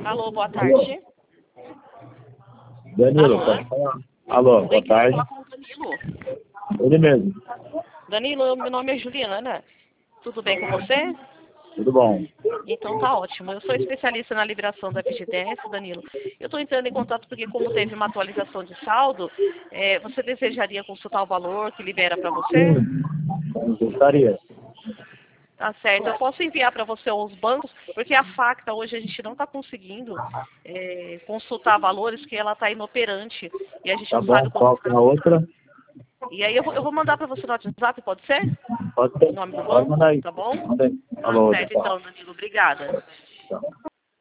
Alô, boa tarde. Danilo, Alô? pode falar. Alô, boa Oi, queria tarde. falar com o Danilo. Ele mesmo. Danilo, meu nome é Juliana. Tudo bem com você? Tudo bom? Então tá ótimo. Eu sou especialista na liberação da FGTS, Danilo. Eu estou entrando em contato porque como teve uma atualização de saldo, você desejaria consultar o valor que libera para você? Gostaria. Tá certo. Eu posso enviar para você os bancos, porque a Facta hoje a gente não está conseguindo consultar valores, que ela está inoperante. E a gente Tá não sabe bom? como Qual que é a outra? E aí eu vou mandar para você no WhatsApp, pode ser? Pode O ser. nome do Pode banco, mandar aí. tá bom? Manda aí. Tá Alô, certo então, Danilo. Obrigada. tchau.